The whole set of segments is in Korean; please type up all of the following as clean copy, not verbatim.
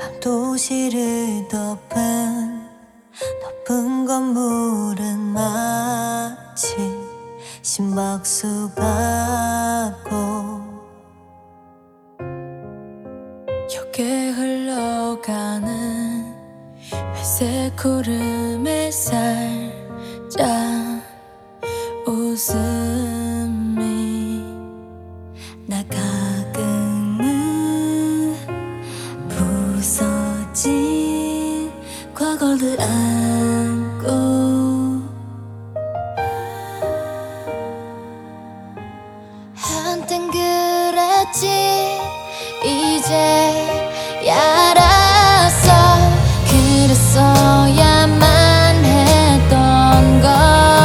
도시를 덮은 높은 건물은 마치 심박수 같고 역에 흘러가는 회색 구름에 살짝 웃음이 나 가끔은 부서진 과거를 안고 한땐 그랬지 이제 알았어 그랬어야만 했던 걸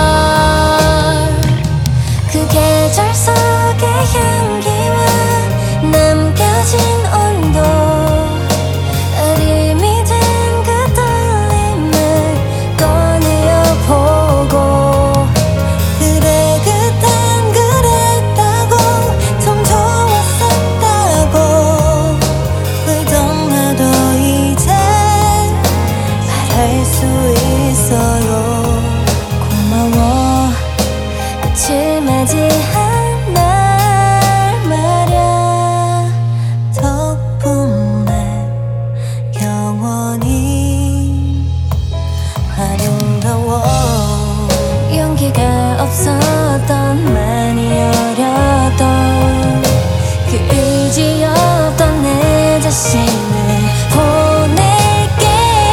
그 계절 속의 향기와 남겨진 온도 어림이 된 그 떨림을 꺼내어보고 그래 그땐 그랬다고 참 좋았었다고 울던 나도 이제 말할 수 있어요. 고마워 끝을 맞이한 날 말야 덕분에 영원히 아름다워. 용기가 없었던 많이 어렸던 그 의지 없던 내 자신을 보낼게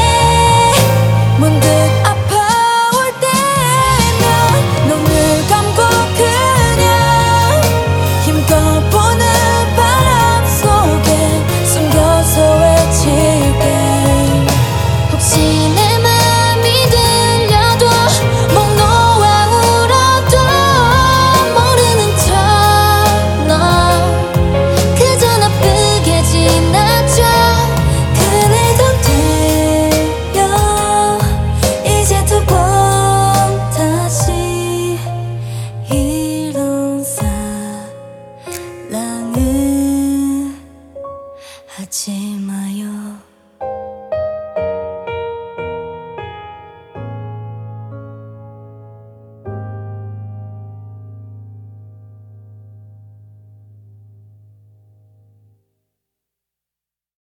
문득 아파올 때면 눈을 감고 그냥 힘껏 부는 바람 속에 숨겨서 외칠게 혹시 내 맘이 들려도 목 놓아 울어도 모르는 척 너 그저 나쁘게 지나쳐 그늘도 들려 이제 두 번 다시 이룬 사랑을 하지